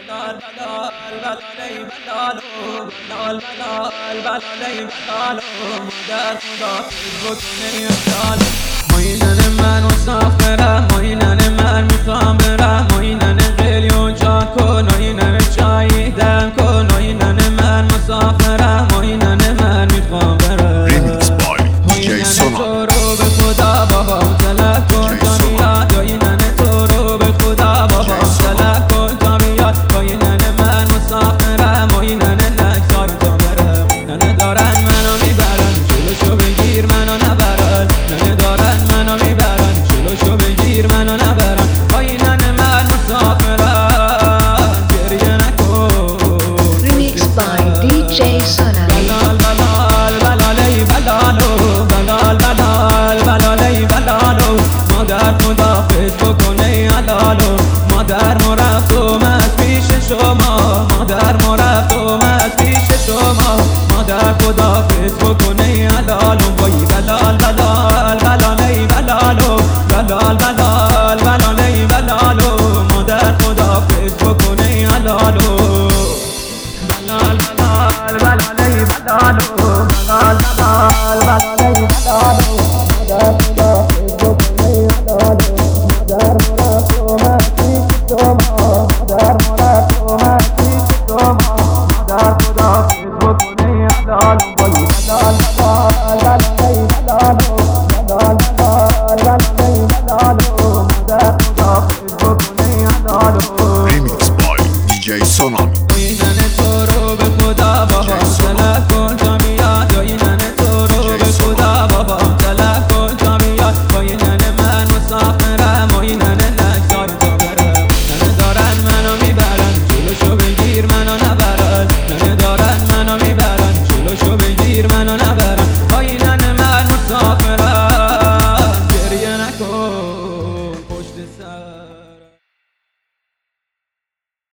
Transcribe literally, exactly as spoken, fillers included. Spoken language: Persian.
ماینن من مسافرم، ماینن من میخوام برم، ماینن قلیون جان کن، ماینن چایی دم کن، ماینن من مسافرم، ماینن من میخوام برم. Remix by دی جی Sonami. تو رو به خدا بابا طلب کن تا بیاد، ماینن تو رو به خدا بابا طلب کن تا بیاد، ماینن من مسافرم، ماینن نگذار تا برم. ننه دارن منو میبرن جلوشو بگیر منو نبرن، ننه دارن منو میبرن جلوشو بگیر منو نبرن. ماینن من مسافرم گریه نکن. Remix by دی جی Sonami. بلال بلال بلالی بلالو، بلال بلال بلالی بلالو، مادر خدافظ بکنه حلالو، مادر ما رفت اومد پیش شما، مادر ما رفت اومد پیش شما، مادر خدافظ بکنه حلالو. وای بلال بلال بلالی بلالو، بلال بلال بلالی بلالو، مادر خدافظ بکنه حلالو. بلال بلال بلالی بلالو، بلال بلال بلالی بلالو، مادر خدافظ بکنه حلالو، مادر مرفت اومد پیش شما، مادر مرفت اومد پیش شما، مادر خدافظ بکنه حلالو. وای بلال بلال بلالی بلالو، بلال بلال بلالی بلالو، مادر خدافظ بکنه حلالو. Remix by دی جی Sonami.